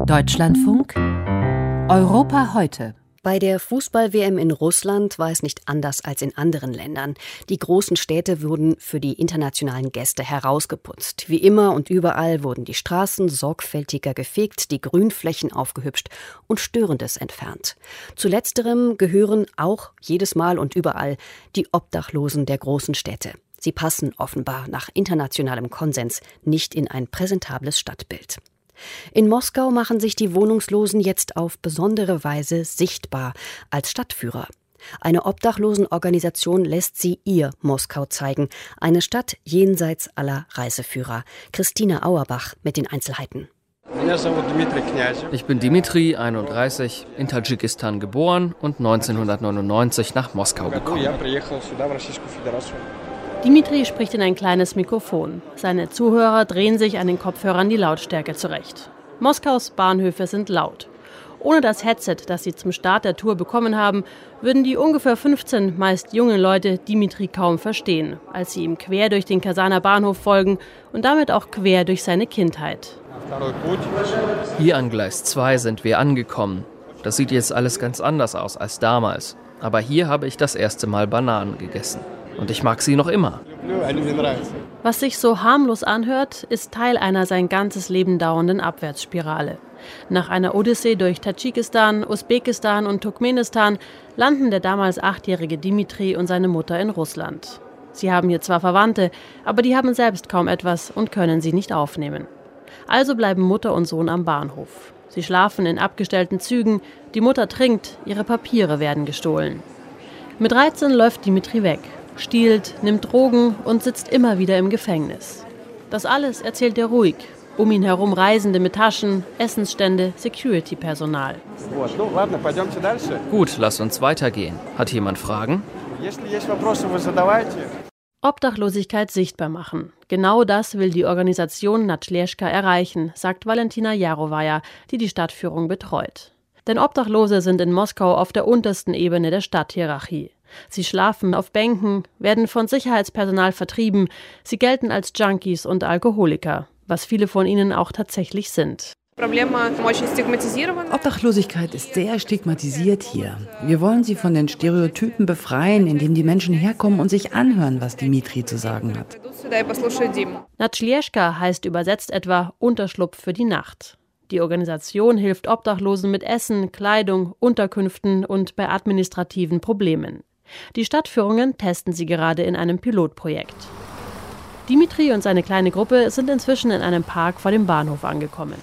Deutschlandfunk Europa heute. Bei der Fußball-WM in Russland war es nicht anders als in anderen Ländern. Die großen Städte wurden für die internationalen Gäste herausgeputzt. Wie immer und überall wurden die Straßen sorgfältiger gefegt, die Grünflächen aufgehübscht und Störendes entfernt. Zu letzterem gehören auch jedes Mal und überall die Obdachlosen der großen Städte. Sie passen offenbar nach internationalem Konsens nicht in ein präsentables Stadtbild. In Moskau machen sich die Wohnungslosen jetzt auf besondere Weise sichtbar als Stadtführer. Eine Obdachlosenorganisation lässt sie ihr Moskau zeigen. Eine Stadt jenseits aller Reiseführer. Christina Auerbach mit den Einzelheiten. Ich bin Dimitri, 31, in Tadschikistan geboren und 1999 nach Moskau gekommen. Dimitri spricht in ein kleines Mikrofon. Seine Zuhörer drehen sich an den Kopfhörern die Lautstärke zurecht. Moskaus Bahnhöfe sind laut. Ohne das Headset, das sie zum Start der Tour bekommen haben, würden die ungefähr 15 meist jungen Leute Dimitri kaum verstehen, als sie ihm quer durch den Kasaner Bahnhof folgen und damit auch quer durch seine Kindheit. Hier an Gleis 2 sind wir angekommen. Das sieht jetzt alles ganz anders aus als damals. Aber hier habe ich das erste Mal Bananen gegessen. Und ich mag sie noch immer. Was sich so harmlos anhört, ist Teil einer sein ganzes Leben dauernden Abwärtsspirale. Nach einer Odyssee durch Tadschikistan, Usbekistan und Turkmenistan landen der damals 8-jährige Dimitri und seine Mutter in Russland. Sie haben hier zwar Verwandte, aber die haben selbst kaum etwas und können sie nicht aufnehmen. Also bleiben Mutter und Sohn am Bahnhof. Sie schlafen in abgestellten Zügen, die Mutter trinkt, ihre Papiere werden gestohlen. Mit 13 läuft Dimitri weg, stiehlt, nimmt Drogen und sitzt immer wieder im Gefängnis. Das alles erzählt er ruhig. Um ihn herum Reisende mit Taschen, Essensstände, Security-Personal. Gut, lass uns weitergehen. Hat jemand Fragen? Obdachlosigkeit sichtbar machen. Genau das will die Organisation Natschleshka erreichen, sagt Valentina Jarowaja, die die Stadtführung betreut. Denn Obdachlose sind in Moskau auf der untersten Ebene der Stadthierarchie. Sie schlafen auf Bänken, werden von Sicherheitspersonal vertrieben, sie gelten als Junkies und Alkoholiker, was viele von ihnen auch tatsächlich sind. Obdachlosigkeit ist sehr stigmatisiert hier. Wir wollen sie von den Stereotypen befreien, indem die Menschen herkommen und sich anhören, was Dimitri zu sagen hat. Natschleshka heißt übersetzt etwa Unterschlupf für die Nacht. Die Organisation hilft Obdachlosen mit Essen, Kleidung, Unterkünften und bei administrativen Problemen. Die Stadtführungen testen sie gerade in einem Pilotprojekt. Dimitri und seine kleine Gruppe sind inzwischen in einem Park vor dem Bahnhof angekommen.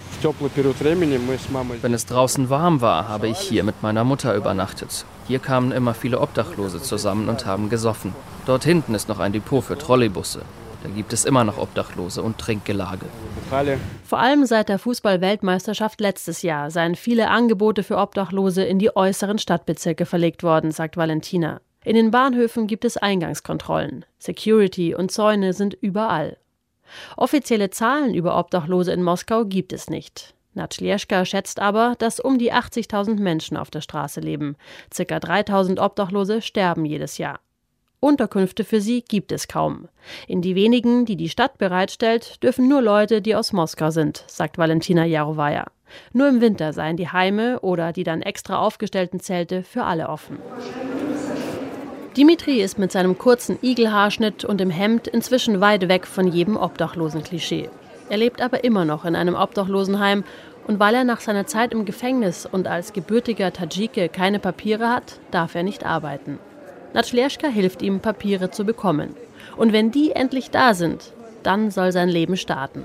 Wenn es draußen warm war, habe ich hier mit meiner Mutter übernachtet. Hier kamen immer viele Obdachlose zusammen und haben gesoffen. Dort hinten ist noch ein Depot für Trolleybusse. Da gibt es immer noch Obdachlose und Trinkgelage. Vor allem seit der Fußball-Weltmeisterschaft letztes Jahr seien viele Angebote für Obdachlose in die äußeren Stadtbezirke verlegt worden, sagt Valentina. In den Bahnhöfen gibt es Eingangskontrollen. Security und Zäune sind überall. Offizielle Zahlen über Obdachlose in Moskau gibt es nicht. Natschleshka schätzt aber, dass um die 80.000 Menschen auf der Straße leben. Circa 3.000 Obdachlose sterben jedes Jahr. Unterkünfte für sie gibt es kaum. In die wenigen, die die Stadt bereitstellt, dürfen nur Leute, die aus Moskau sind, sagt Valentina Jarowaja. Nur im Winter seien die Heime oder die dann extra aufgestellten Zelte für alle offen. Dimitri ist mit seinem kurzen Igelhaarschnitt und dem Hemd inzwischen weit weg von jedem Obdachlosen-Klischee. Er lebt aber immer noch in einem Obdachlosenheim und weil er nach seiner Zeit im Gefängnis und als gebürtiger Tadschike keine Papiere hat, darf er nicht arbeiten. Natschleshka hilft ihm, Papiere zu bekommen. Und wenn die endlich da sind, dann soll sein Leben starten.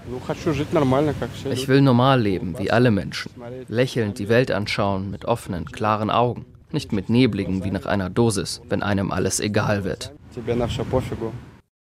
Ich will normal leben, wie alle Menschen. Lächelnd die Welt anschauen, mit offenen, klaren Augen. Nicht mit nebligen wie nach einer Dosis, wenn einem alles egal wird.